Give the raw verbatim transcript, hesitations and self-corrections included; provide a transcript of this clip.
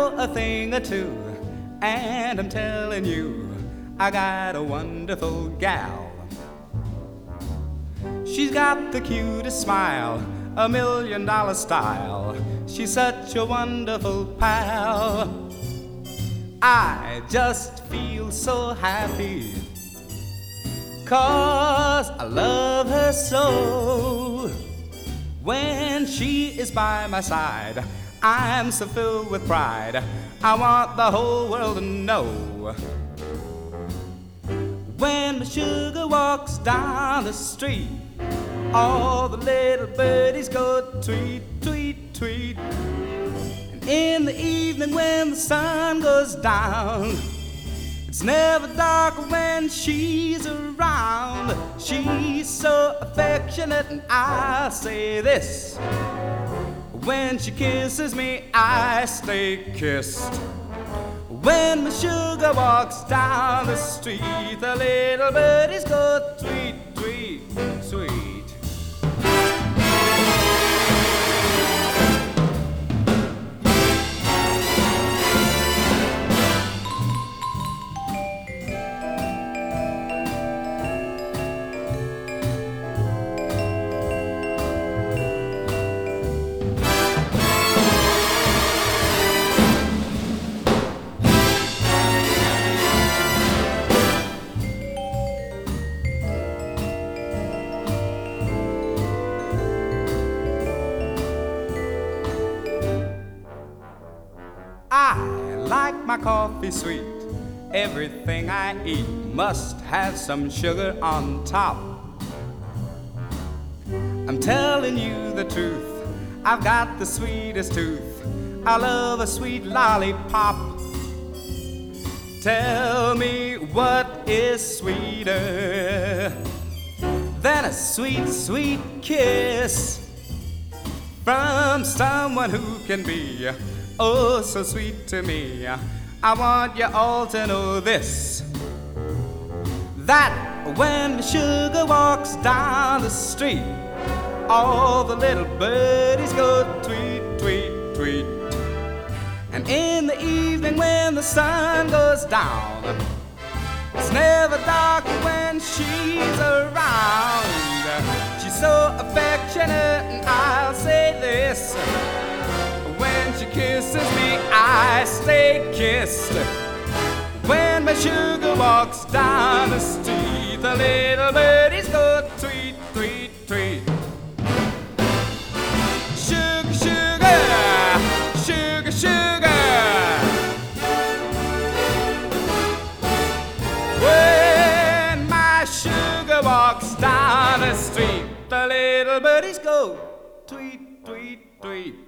know a thing or two, and I'm telling you, I got a wonderful gal. She's got the cutest smile, a million dollar style. She's such a wonderful pal. I just feel so happy, 'cause I love her so. When she is by my side, I'm so filled with pride, I want the whole world to know. When my sugar walks down the street, all the little birdies go tweet, tweet, tweet. And in the evening when the sun goes down, it's never dark when she's around. She's so affectionate, and I'll say this: when she kisses me, I stay kissed. When my sugar walks down the street, the little birdies go tweet, tweet, tweet. I like my coffee sweet. Everything I eat must have some sugar on top. I'm telling you the truth, I've got the sweetest tooth. I love a sweet lollipop. Tell me what is sweeter than a sweet, sweet kiss from someone who can be oh so sweet to me. I want you all to know this, that when sugar walks down the street, all the little birdies go tweet, tweet, tweet. And in the evening when the sun goes down, it's never dark when she's around. She's so affectionate, and I'll say this: when she kisses me, I stay kissed. When my sugar walks down the street, the little birdies go tweet, tweet, tweet. Sugar, sugar, sugar, sugar. When my sugar walks down the street, the little birdies go tweet, tweet, tweet.